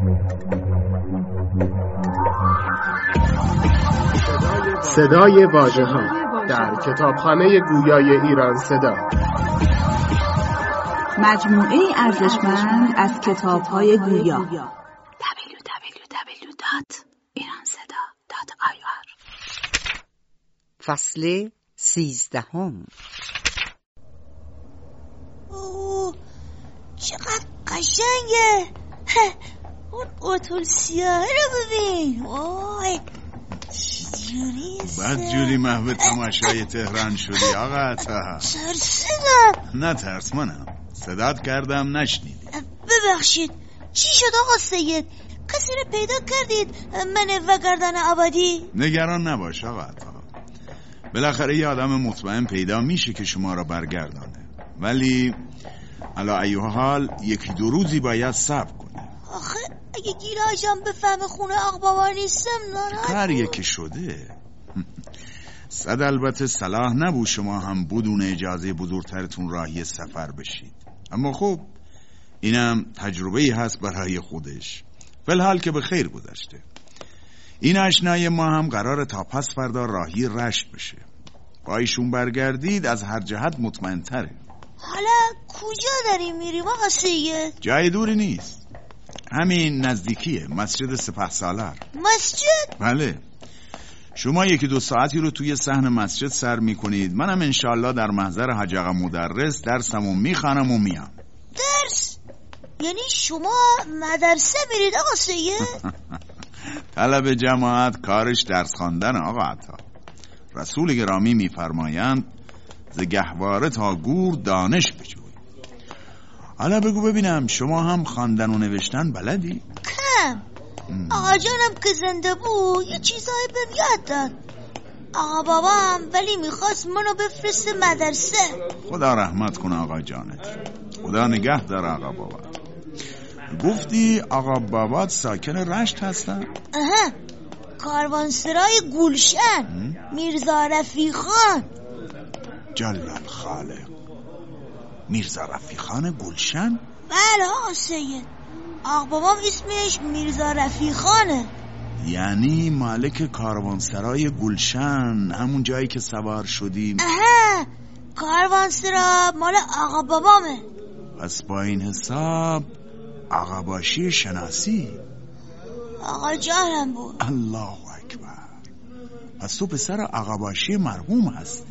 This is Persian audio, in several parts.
صدای واژه‌ها در کتابخانه گویای ایران صدا، مجموعه ارزشمند از کتاب‌های گویا. www.iranseda.ir. فصل 13. اوه چقدر قشنگه. اون قطول سیاهه رو ببین. وای چجوری بدجوری محو تماشای تهران شدی آقا عطا. ترسیدم. نه ترس منم صدات کردم نشنیدی. ببخشید چی شد آقا سید؟ کسی رو پیدا کردید من و گردن آبادی؟ نگران نباش آقا عطا، بالاخره یه آدم مطمئن پیدا میشه که شما را برگردانه، ولی علا ایها حال یکی دو روزی باید صبر کنی. آخه اگه گیراجم بفهم خونه آقبابا نیستم ناراحت هر یکی شده. صد البته صلاح نبود شما هم بدون اجازه بزرگترتون راهی سفر بشید، اما خب اینم تجربه‌ای هست برای خودش. فی‌الحال که به خیر گذشته. این آشنای ما هم قراره تا پس فردا راهی رشت بشه. با ایشون برگردید از هر جهت مطمئن تره. حالا کجا داریم میریم آقا سید؟ جای دوری نیست، همین نزدیکیه، مسجد سپهسالار. مسجد؟ بله، شما یکی دو ساعتی رو توی صحن مسجد سر میکنید، منم انشالله در محضر حاج آقا مدرس درسمو میخوانم و میام. درس؟ یعنی شما مدرسه میرید آقا سید؟ طلب جماعت کارش درس خواندن آقا عطا. رسول گرامی میفرمایند ز گهواره تا گور دانش بجوی. حالا بگو ببینم شما هم خواندن و نوشتن بلدی؟ کم. آقا جانم که زنده بود یه چیزایی بهم یاد داد. آقا بابام ولی میخواست منو بفرسته مدرسه. خدا رحمت کنه آقا جانت، خدا نگه داره آقا بابا. گفتی آقا بابات ساکن رشت هستن؟ اها، کاروانسرای گلشن، میرزا رفیع خان. جل الخالق، میرزا رفیع خان گلشن؟ بله آقا سید، آقا بابام اسمش میرزا رفیع خانه. یعنی مالک کاروانسرای گلشن، همون جایی که سوار شدیم؟ اها، کاروانسرا مال آقا بابامه. پس با این حساب آقا باشی شناسی؟ آقا جانم بود. الله اکبر، پس تو پسر آقا باشی مرحوم هستی؟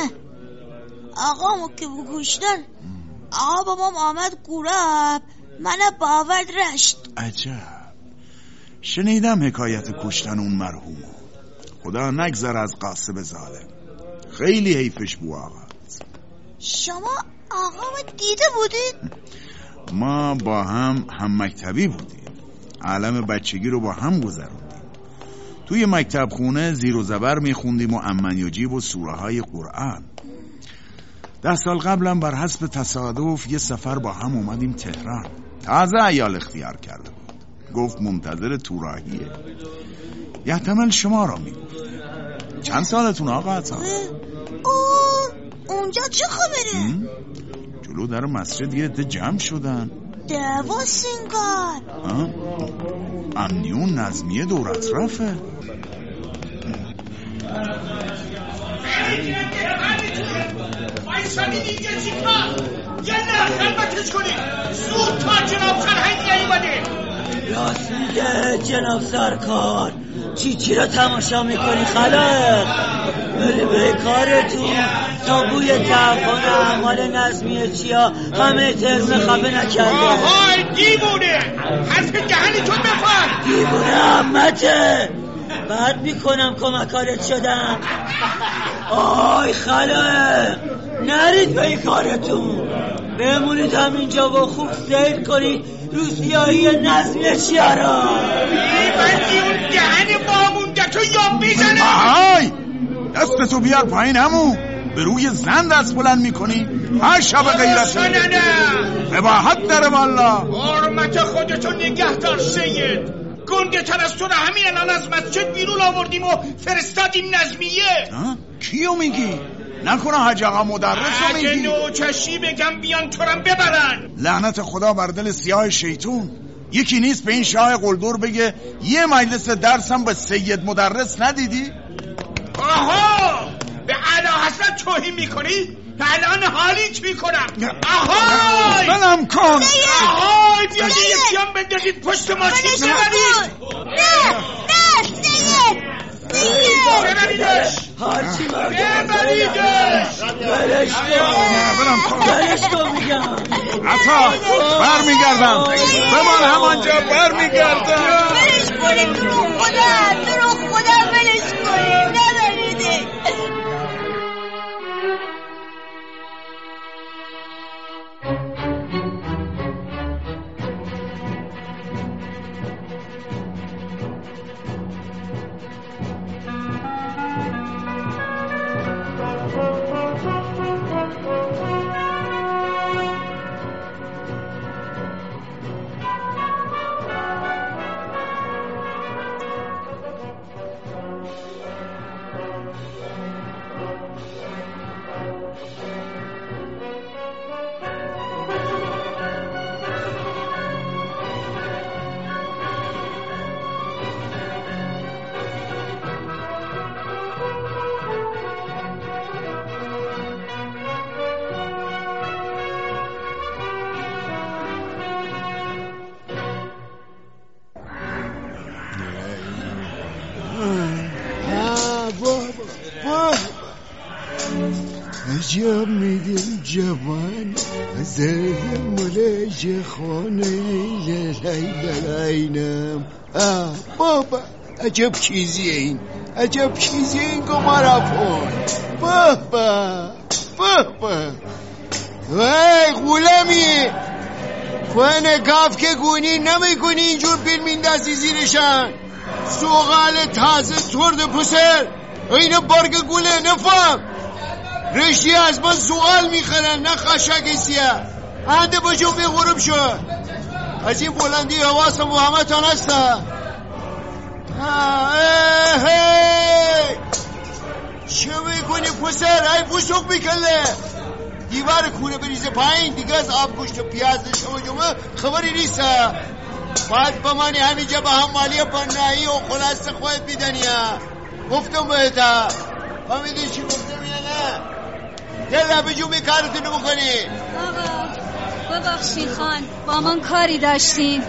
آقامو که بگوشتن آقا بابام آمد گوراب منو باورد رشت. عجب، شنیدم حکایت کشتن اون مرحومو. خدا نگذر از قاسب ظالم، خیلی حیفش بو آقا. شما آقامو دیده بودید؟ ما با هم مکتبی بودیم، عالم بچگی رو با هم گذروندیم. توی مکتب خونه زیر و زبر میخوندیم و امن یجیب و سوره های قرآن. 10 سال قبلم بر حسب تصادف یه سفر با هم اومدیم تهران. تازه عیال اختیار کرده بود، گفت منتظر تو راهیه. یحتمل شما را میگفت. چند سالتون آقا عطا؟ اونجا چه خبره؟ جلو در مسجد یه عده جمع شدن. دعوا سینگار. امنیون نظمیه دور اطرافه. وایسادید اینجا چیکار؟ یلا خلوتش کنید، زود تا جناب سرهنگی اومده. راست میگه جناب سرکار، چی رو تماشا میکنی خلق؟ بری به کارتون تا بوی تعفن اعمال نظمیه چیا همه ترم خفه نکرده. آهای دیوونه، حرف دهنتون بفر. دیوونه عمته، بعد میکنم کمکارت شدم. آی خلق، نرید به کارتون، بمونید همینجا و خوب سیر کنید روسیایی نظمیه چیا را. بندی اون دهن ماموندتو یا بزنه. آهای دستتو بیار پایین، همون به روی زن دست بلند میکنی؟ هر شب غیرت قباحت داره والا. حرمت خودتو نگه دار سید. گنده تر از تو رو همین الان از مسجد بیرون آوردیم و فرستادیم نظمیه. کیو میگی؟ نکنه حاج آقا مدرس رو میگی؟ اگه نوچشی بگم بیان تو رم ببرن. لعنت خدا بر دل سیاه شیطون. یکی نیست به این شاه قلدر بگه یه مجلس درسم با سید مدرس ندیدی؟ آها به اعلی حضرت توهین میکنی؟ الان حالیت میکنم. آهای منم کن. آهای بیاده یکیان بندازید پشت ماشین ببرید. نه سید ببریدش. هرچی ببریدش. بلش کن میگم. عطا برمیگردم، بمان همانجا برمیگردم. بلش کنید تو رو خدا بلش کنید، نبریده. عجب میدیم جوان زه ملج خانه لیلینم. بابا عجب چیزیه این، عجب چیزیه این گمارافون. بابا وای غولمی کنه گاف که گونی نمیکنی اینجور بیل میندازی زیرشن. سوغال تازه ترد پسر اینه برگ گوله نفهم. رشتی از من سوال میخرن نه خشک سیه. هنده بجو به غروب شد. از این بلندی حواس محمدتان هسته. چه میکنی پسر؟ ای فسوق میکنه دیوار کونه بریزه پایین دیگه. از آب گوشت و پیاز شما جمعه خبری نیست. باید بمانی همینجا به هم مالی بنایی و خلاص خواهد بیدنی. گفتم بهتا فهمیدی چی گفتم یا نه؟ یه لبجو می کارتونو بکنی. آقا ببخشید خان با من کاری داشتین.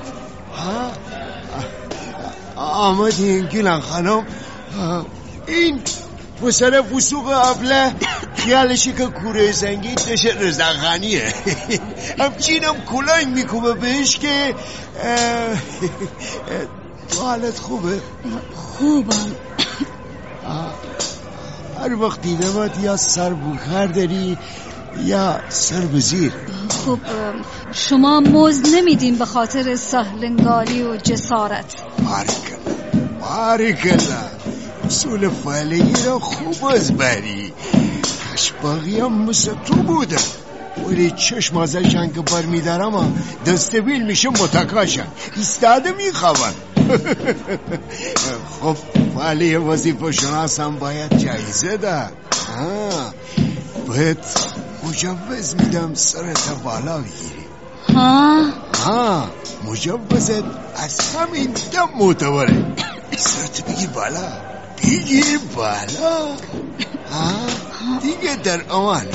آمدین گیلن خانم. این پسر فسوق ابله خیالشی که کوره زنگی نشه رزدخانیه. همچینم کلنگ میکوبه بهش که حالت خوبه؟ خوبم. هر وقت دیدمت یا سر بخار داری یا سر بزیر. خب شما مزد نمیدین به خاطر سهلنگاری و جسارت؟ بارکلا اصول فعلی را خوب از بری. اشباقی هم مثل تو بودن ولی چشم ازشن که بر میدارم دستبیل میشه متکاشن ایستاده میخوابن. خب ولی وظیفه شناسم باید جایزه ده. باید مجوز میدم سرت بالا بگیری. مجوزت از همین دم معتبره. سرت بگیر بالا دیگه در امان.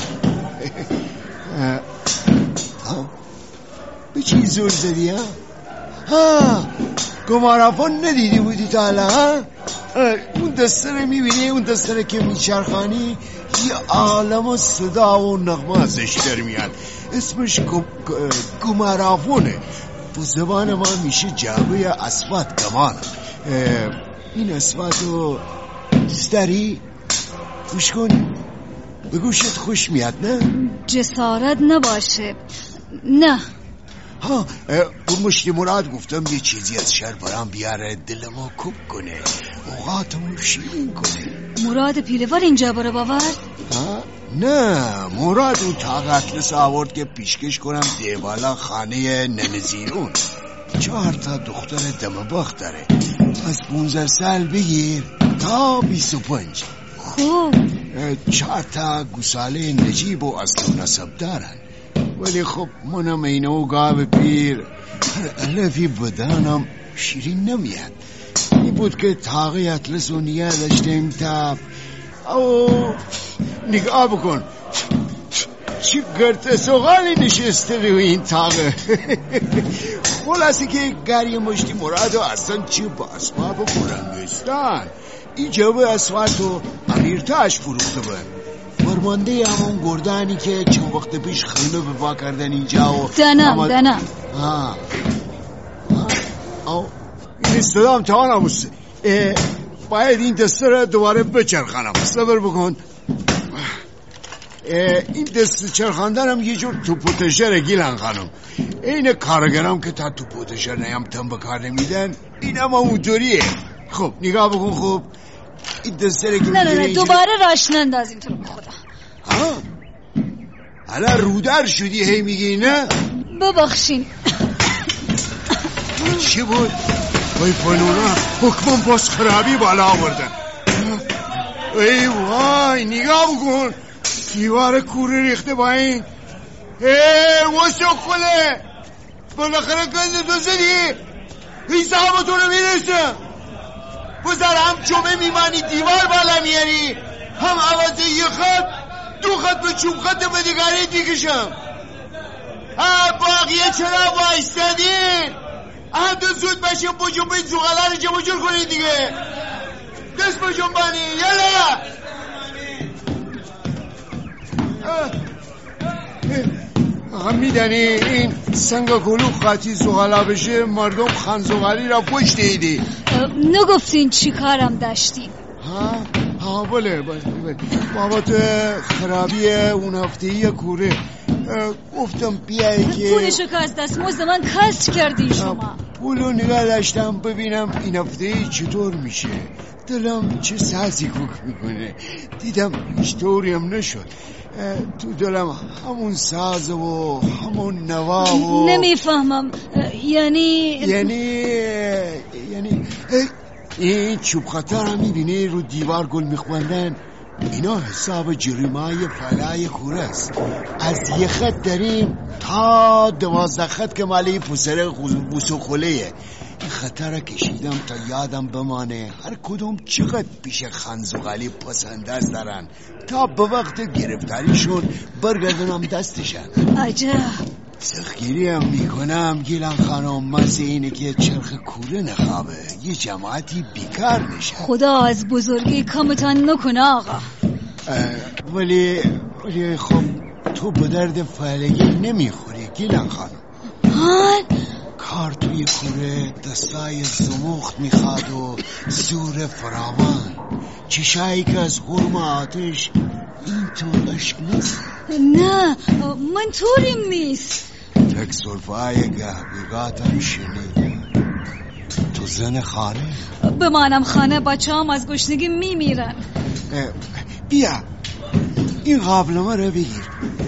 به چی زور زدی گمارافون ندیدی بودی تا حالا؟ اون دستره میبینی، اون دستره که میچرخانی یه عالم و صدا و نغمه ازش در میاد. اسمش گمارافونه. تو زبان ما میشه جعبه اصوات کمان. این اصواتو داری گوش کن، به گوشت خوش میاد نه؟ جسارت نباشه نه. اون مشتی مراد گفتم یه چیزی از شهر برام بیاره دلمو کوب کنه، اوقاتمو شیرین کنه. مراد پیلوار اینجا بره باور؟ نه مراد اون طاقت لس آورد که پیشکش کنم دیوالا خانه ننزیرون. 4 تا دختر دمباخت داره. از 15 سال بگیر تا 25. خوب 4 تا گوساله نجیب و اصل نسب دارن. ولی خب منم اینه و گاب پیر علفی بدنم شیرین نمیاد. این بود که تاقی اطلس و نیه داشتیم تب. او نگاه بکن چی گرت سوغالی نشسته روی این تاقه. خلاصی که گری مشتی مراد و اصلا چی با اسباب بلندستان این جواب اسفات و امیرتاش فروخته بود. برمانده همون گردانی که چند وقت پیش خیمه به پا کردن اینجا و دنم این استدام تا نموسته. باید این دسته را دوباره بچرخانم. صبر بکن. این دست چرخاندنم یه جور توپوتشره گیلن خانم. این کارگرام که تا توپوتشر نیم تن بکار نمیدن این هم اونطوریه. خب نگاه بکن. خوب این دسته را که نه دوباره راش ننداز این طور بخدا. حالا رودر شدی هی میگی نه؟ ببخشین. چی بود؟ وای پنونا حکمم باز خرابی بالا آوردن. ای وای نگاه بکن دیوار کوره ریخته با این. واسه خله بالاخره گنده تو زدی این صاحبتو رو میرسه. بزر هم چوبه میمانی دیوار بالا میاری هم عوض یه خط دو خط به چوب خط به دیگری دیگشم. باقیه چرا بایستدین؟ دو زود بشه بجون به زوغله رو جمع جور کنید دیگه. دست بجون بانی یلا. میدنی این سنگ کلوخ خطی زغلا بشه مردم خنزغلی را پشت ایدی. نگفتین چی کارم داشتیم؟ بله بابت خرابی اون هفتهی کوره گفتم بیایی که پولشو که از دست مزد من کسر کردین شما. پولو نگاه داشتم ببینم این هفتهی چطور میشه. دلم چه سازی کوک میکنه. دیدم هیچ طوری هم نشد. تو دلم همون ساز و همون نوا و نمیفهمم. یعنی این چوب خطر هم میبینی رو دیوار گل میخوندن. اینا حساب جریمای فلای کوره است. از یه خط داریم تا 12 خط که مالی پسره بوسو خلیه. این خطر را کشیدم تا یادم بمانه هر کدوم چقدر پیش خنزوغلی پسنداز دارن تا به وقت گرفتاریشون برگردنم دستشن. عجب. سخگیری هم میکنم گیلان خانم مزه اینه که چرخ کوره نخوابه یه جماعتی بیکار نشه. خدا از بزرگی کمتان نکنه آقا. ولی خب تو به درد فعلگی نمیخوری گیلان خانم. کار توی کوره دستای زمخت میخواد و زور فراوان. چشایی که از غرم آتش این تو عشق نیست. نه من طوریم نیست. تک صرفای گهبیگاتم شنید. تو زن خانه؟ بمانم خانه بچه هم از گشنگی میمیرن. بیا این قابلمه رو بگیر.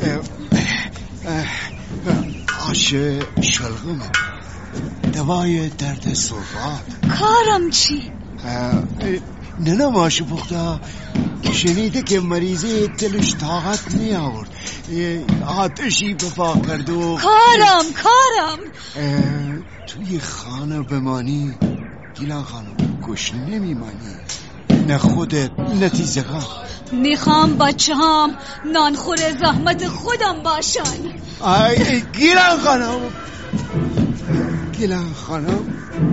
آش شلغمه دوای درد صرفات. کارم چی؟ نه ماشو پخته. شنیده که مریضی دلش طاقت می آورد آتشی بپا کرد و کارم توی خانه بمانی گیلان خانم گوش نمیمانی. نه خودت نه تیزقا. میخوام بچه هم نانخور زحمت خودم باشن. گیلان خانم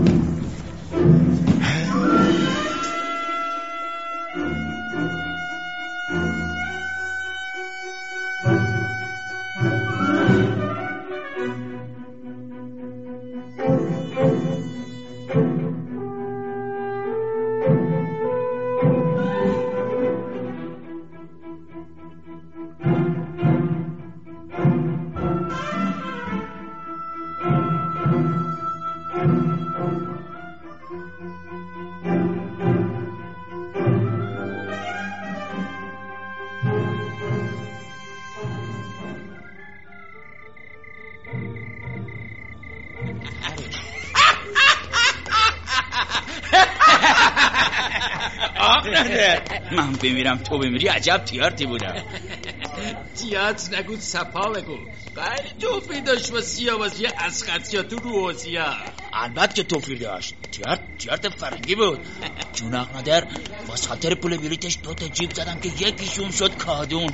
من بمیرم تو بمیری عجب تیارتی بودم. تیات نگو سپا بگو. خیلی توفیر داشت با سیاوازی از خدشاتو رو حسیا. البته که توفیر داشت. تیارت فرنگی بود. جوناق ندر واسه خاطر پول بلیتش 2 جیب زدم که یکیشون شد کادون.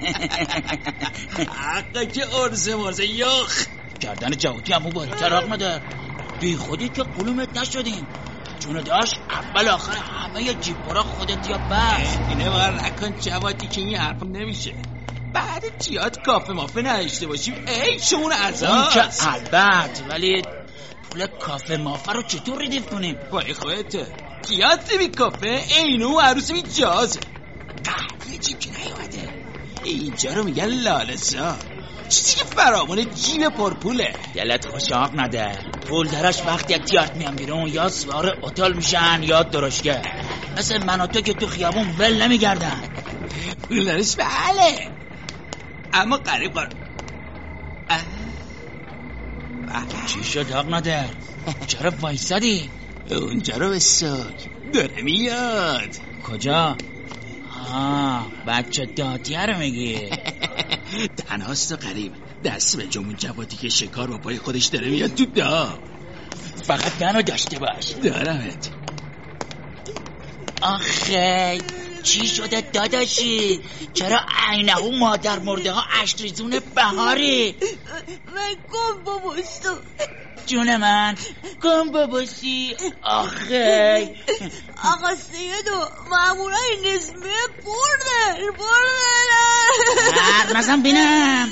حقا که ارزه مرزه یخ گردن جوادی همون باریتر حق ندر. بی خودی که قلومت نشدیم. جون داشت اول آخر همه جیب برا خودت یا بس. اینه بار نکن جوادی که این حرف نمیشه. بعد جیاد کافه مافه نداشته باشیم ای شمون عذاب. اون که البته، ولی پول کافه مافه رو چطور ردیف کنیم؟ بای خودته جیاد بی کافه اینو عروس بی جازه. قهوه جیب که نیومده اینجا رو میگن لالسا. چیزی که فرامون جیب پرپوله. دلت خوشاق نده. پول درش وقتی یک تیارت میان بیرون یا سوار اتل میشن یا درشگه. مثل من و تو که تو خیابون ول نمیگردن. پول درش بله اما قریب قرار. چی شد حق نده؟ چرا وایسادی؟ اونجا رو بساک داره میاد. کجا؟ بچه دادیه رو میگی؟ تنهاست و قریب دست به جمون جوادی که شکار با پای خودش داره میاد تو دا. فقط منو داشته باش. دارمت. آخه چی شده داداشی؟ چرا عینه‌هو مادر مرده ها اشکریزون بهاری؟ من گم باباستو. جون من گم باباسی. آخه آقا سیدو مامورای نظمیه بردن نزم بینم.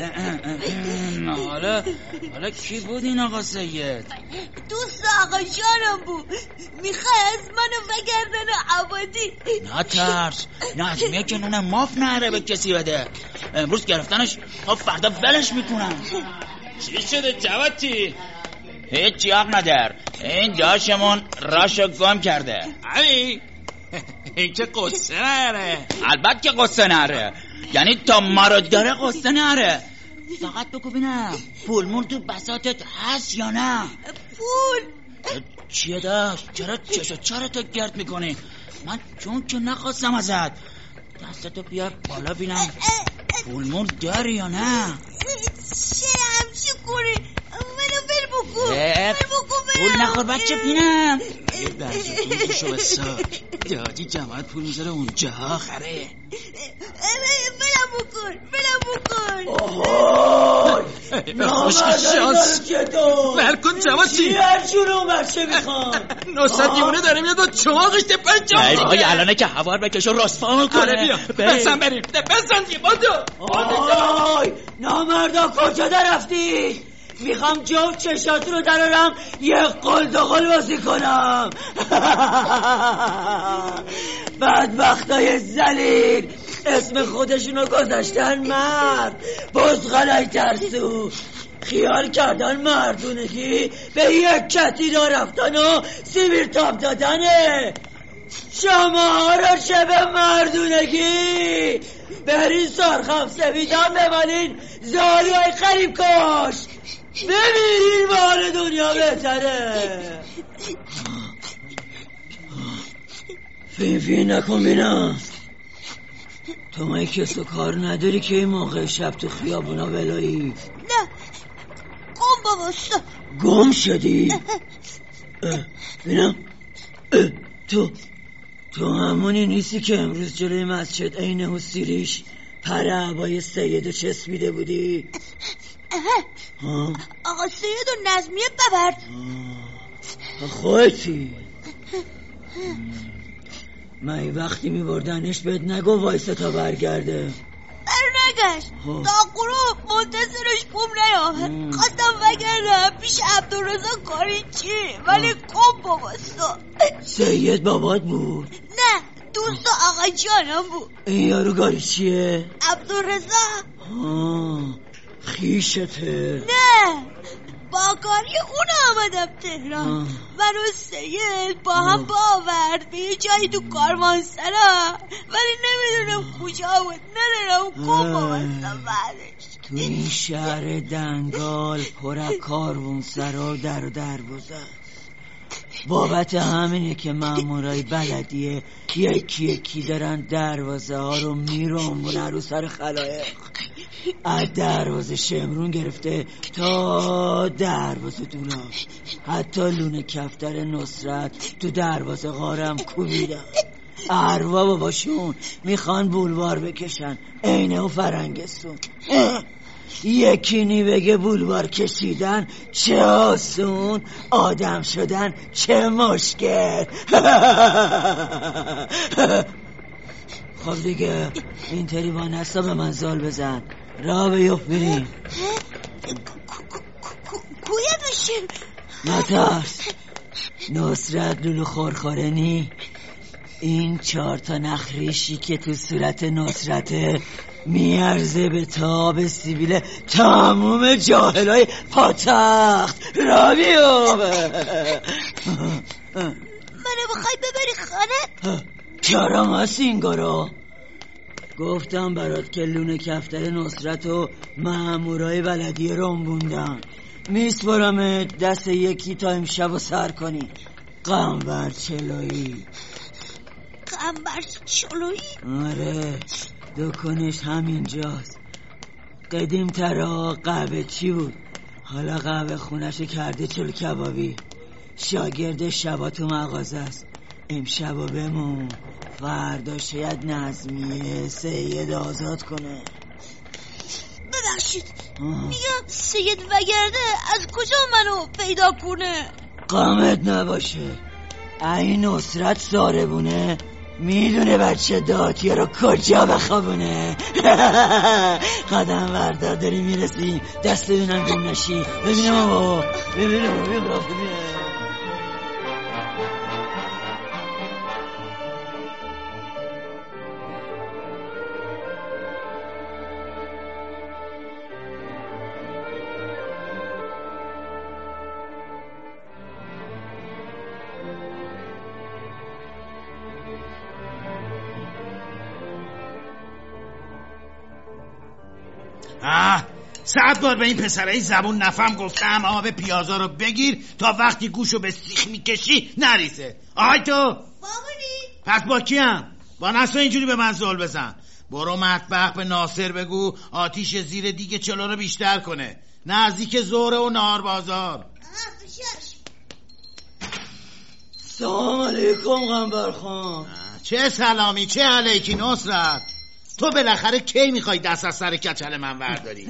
حالا کی بود این آقا سید؟ دوست آقا جانم بود. میخوای از منو بگردن عبادی. نترس، نظمیه که نونه ماف نهره به کسی بده. امروز گرفتنش تا فردا ولش میکنن. چی شده جوادی؟ هیچی حق ندار. این جاشمون راشو گم کرده. علی این که قصه نره. البته که قصه نره، یعنی تا ما رو داره قصه نره. فقط بگو بینم پولمون تو بساطت هست یا نه؟ پول چیه داشت؟ چرا چشو چرتو گرد میکنی؟ من چون که نخواستم ازت. دستتو بیار بالا بینم پولمون داری یا نه؟ چه همچه کنی؟ منو بر بکن پول نخور بچه بینم. یه درجه دوزشو بساک دادی جماعت پول میذاره اونجا آخره. بلم بکن خوشکی شانس بلکن جوادی. چیه جونو بچه میخوان؟ نصد دیونه داره میاد با چماقش دپن جام دیگه. آقای الانه که هوار بکش و راسفا کنه. آره بیا بسن بریم بسن دیگه بادو. آی نامردا کجا در رفتی؟ میخوام جو چشات رو درارم یه قلدقل بازی کنم. بدبختای ذلیل اسم خودشونو گذاشتن مرد. بزغلای ترسو خیال کردن مردونگی به یک کتی را رفتن و سیبیر تاب دادنه. شما رو شب مردونگی برین سرخم سویدان بمانین زاری های خریب کش. بمیرین به حال دنیا بهتره. فین نکن بینم. تو مایی کس و کار نداری که این موقع شب تو خیابونا ولایی؟ نه گم باباستو. گم شدی؟ بینم تو همونی نیستی که امروز جلوی مسجد عین حسیریش پر عبای سیدو چسبیده بودی؟ آقا سیدو نظمیه ببرد. خودتی من وقتی میبردنش بهت نگو وایسه تا برگرده. نگشت تا غروب منتظرش بوم نیامد. خواستم بگردم پیش عبدالرزا کاری چی ولی کم باباستو. سید بابات بود؟ نه دوست آقا جانم بود. این یارو کاری چیه؟ عبدالرزا خیشته؟ نه با کاری اون آمدم تهران. من و سید با هم باورد به یه جایی تو کاروانسرا ولی نمیدونم کجا بود. ندارم کن بابستم بعدش. تو این شهر دنگال پر کاروانسرا در و دروازه بابت همینه که مامورای بلدیه یکی دارن دروازه ها رو میرونبونن رو سر خلایق. از دروازه شمرون گرفته تا دروازه دولا، حتی لونه کفتر نصرت تو دروازه غارم کوبیدم. اروا باباشون میخوان بولوار بکشن، عینه و فرنگستون. یکی نی بگه بولوار کشیدن چه آسون، آدم شدن چه مشکل. خب دیگه اینطوری با نستا به من زال بزن، راه بیفت بریم. کویه بشیم نترس نصرت لولو خورخوره نی. این 4 نخریشی که تو صورت نصرته میارزه به تاب سیبیل تموم جاهلای پاتخت. را بیفت. منو بخوای ببری خانه؟ چرا هست اینگارا؟ گفتم برات که لونه کفتر نصرت و مامورای بلدیه رنبوندن، میسپارم دست یکی تا امشب و سر کنی. قنبر چلویی. قنبر چلویی؟ آره، دکونش همینجاست. قدیم ترا قهوه چی بود، حالا قهوه خونش کرده چلو کبابی. شاگرد شبا تو مغازه است. امشبا بمون، فردا شاید نظمیه سید آزاد کنه. ببخشید میگم سید وگرده از کجا منو پیدا کنه؟ قامت نباشه، این نصرت ساربونه میدونه بچه داتیه رو کجا بخوابونه. قدم بردار داری میرسی، دست ببینم گم نشی. ببینم بابا، ببینم. ساعت بار به این پسرای زبون نفهم گفتم آب پیازا رو بگیر تا وقتی گوشو به سیخ میکشی نریزه. آهای تو بابونی پس با کیم؟ با نسا اینجوری به من زل بزن. برو مطبخ به ناصر بگو آتیش زیر دیگه چلو رو بیشتر کنه، نزدیک زهره و نهار بازار. سلام علیکم قنبر خان. چه سلامی چه علیکی نصرت. تو بالاخره کی میخوای دست از سر کچل من برداری؟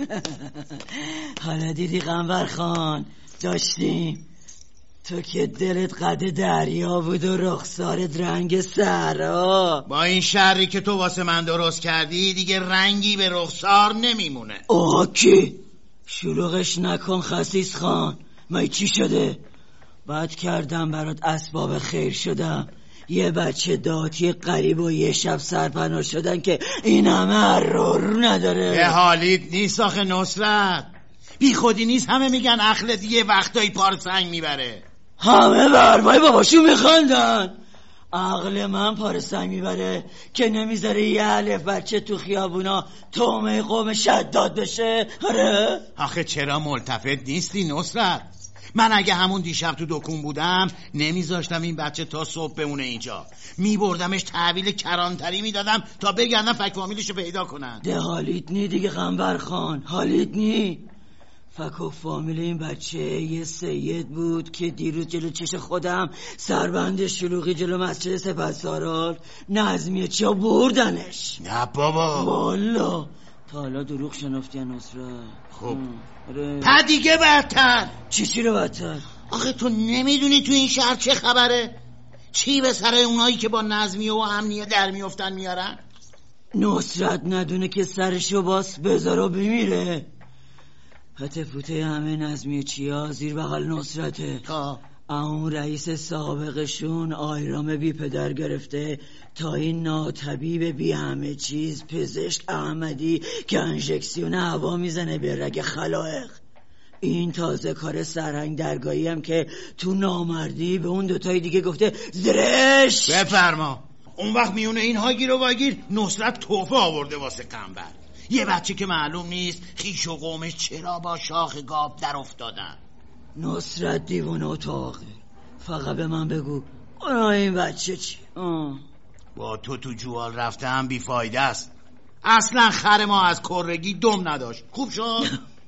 حالا دیدی قنبر خان، داشتیم تو که دلت قد دریا بود و رخسارت رنگ صحرا. با این شری که تو واسه من درست کردی دیگه رنگی به رخسار نمیمونه. اوکی شلوغش نکن خسیس خان. من چی شده؟ بد کردم برات اسباب خیر شدم. یه بچه داتی قریب و یه شب سرپناه شدن که این همه رو نداره. به حالیت نیست آخه نصرت، بی خودی نیست همه میگن اخلت یه وقتایی پار سنگ میبره. همه بربای باباشون میخواندن، عقل من پار سنگ میبره که نمیذاره یه الف بچه تو خیابونا تومه قوم شداد بشه. آره آخه چرا ملتفت نیستی نصرت؟ من اگه همون دیشب تو دکون بودم نمیذاشتم این بچه تا صبح بمونه اینجا، میبردمش تحویل کرانتری میدادم تا بگردن فک فامیلشو پیدا کنن. ده حالیت نی دیگه قنبر خان، حالیت نی. فک و فامیل این بچه یه سید بود که دیروز جلو چش خودم سربند شلوغی جلو مسجد سپهسالار نظمیه چیا بردنش. نه بابا والا تا حالا دروغ شنفتی نصرت. خب دیگه بدتر. چی رو بدتر؟ آخه تو نمیدونی تو این شهر چه خبره؟ چی به سر اونایی که با نظمیه و امنیه در میافتن میارن؟ نصرت ندونه که سرشو باس بذاره و بمیره. پته فوته همه نظمیه چیا زیر بغل نصرته. اون رئیس سابقشون آیرام بی پدر گرفته تا این ناطبیب بی همه چیز پزشک احمدی که انژکسیون هوا میزنه به رگ خلائق. این تازه کار سرهنگ درگاهی هم که تو نامردی به اون دوتای دیگه گفته زرش. بفرما. اون وقت میونه اینها گیر و واگیر نصرت توفه آورده واسه قنبر. یه بچه که معلوم نیست خیش و قومش چرا با شاخ گاب در افتادن. نصرت دیوانه و تاقه. فقط به من بگو این بچه چی؟ با تو جوال رفته هم بیفایده است. اصلا خر ما از کرگی دم نداشت. خوب شد؟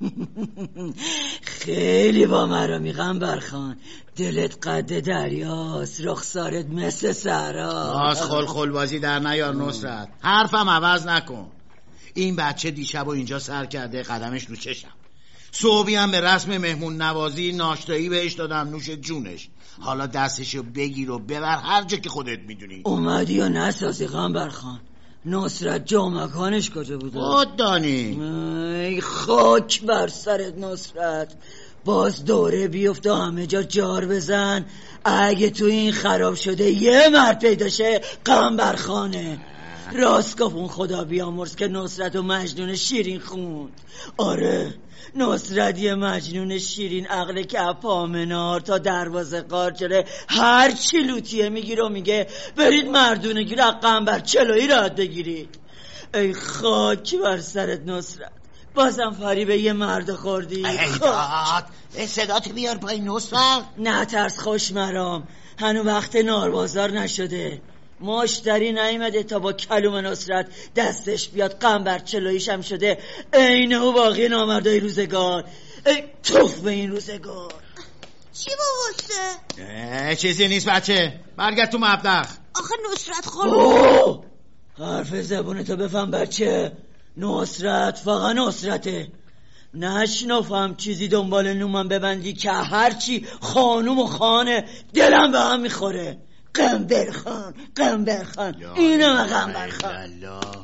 خیلی با مرامی قنبرخان، دلت قد دریاست، رخسارت مثل صحرا. باز خلخلبازی در نیار نصرت، حرفم عوض نکن. این بچه دیشب و اینجا سر کرده، قدمش رو چشم. صبحی هم به رسم مهمون نوازی ناشتایی بهش دادم، نوش جونش. حالا دستشو بگیر و ببر هر جا که خودت میدونی. اومدی و نسازی قنبرخان. نصرت جامکانش کجا بوده؟ خود دانی. ای خاک بر سرت نصرت، باز دوره بیفت و همه جا جار بزن. اگه تو این خراب شده یه مرد پیداشه قنبرخانه. راست گفت اون خدا بیامرز که نصرت و مجنون شیرین خوند. آره نصرت یه مجنون شیرین عقل که پامنار تا دروازه قارچله هر چی لوتیه میگیره و میگه برید مردونگی رو قنبر چلویی راحت بگیرید. ای خاک بر سرت نصرت، بازم فریب یه مرد خوردی. ایداد صدات بیار پای نصرت. نه ترس خوش مرام، هنو وقت ناربازار نشده. مشتری نیومده تا با کلوم نصرت دستش بیاد قنبر چلویش هم شده اینه و باقی نامردای روزگار. ای توف به این روزگار. چی باباسته؟ چیزی نیست بچه، برگرد تو مبدخ. آخه نصرت خانم حرف زبونتو بفهم بچه. نصرت فقط نصرته. نشنفم چیزی دنبال نومم ببندی که هرچی خانوم و خانه دلم به هم میخوره. قنبرخان اینم قنبرخان.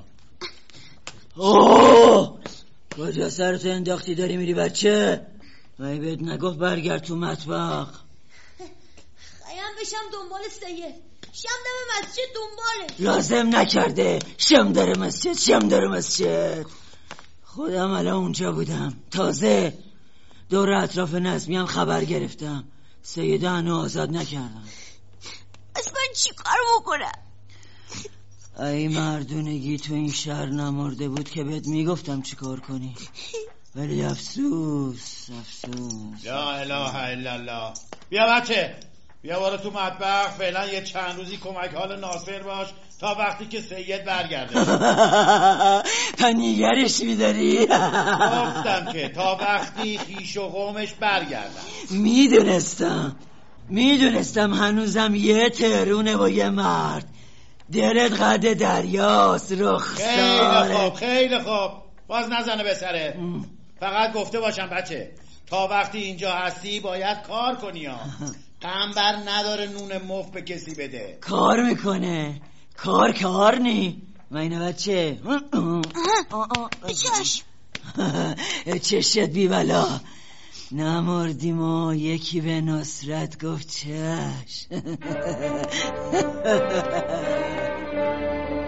کجا سرتو انداختی داری میری بچه؟ وای بهت نگفت برگرد تو مطبخ. خیام بشم دنبال سید، شم دم مسجد دنباله. لازم نکرده، شم داره مسجد. خودم الان اونجا بودم، تازه دور اطراف نظمی هم خبر گرفتم. سید هنو آزاد نکردم. از من چی کار بکنم؟ ای مردونگی تو این شهر نمرده بود که بهت میگفتم چی کار کنی، ولی افسوس. لا اله الا الله. بیا بچه، بیا بارو تو مطبخ. فعلا یه چند روزی کمک حال ناصر باش تا وقتی که سید برگرده. تا نیگرش میداری؟ گفتم که تا وقتی خیش و قومش برگردن. میدونستم هنوزم یه ترونه با یه مرد. دلت قد دریاست رخساره. خیلی خوب باز نزنه به سره. فقط گفته باشم بچه، تا وقتی اینجا هستی باید کار کنی ها. قنبر نداره نون مفت به کسی بده. کار میکنه. کار نی و اینه بچه. چشت بی بلا. نمردیم و یکی به نصرت گفت چش.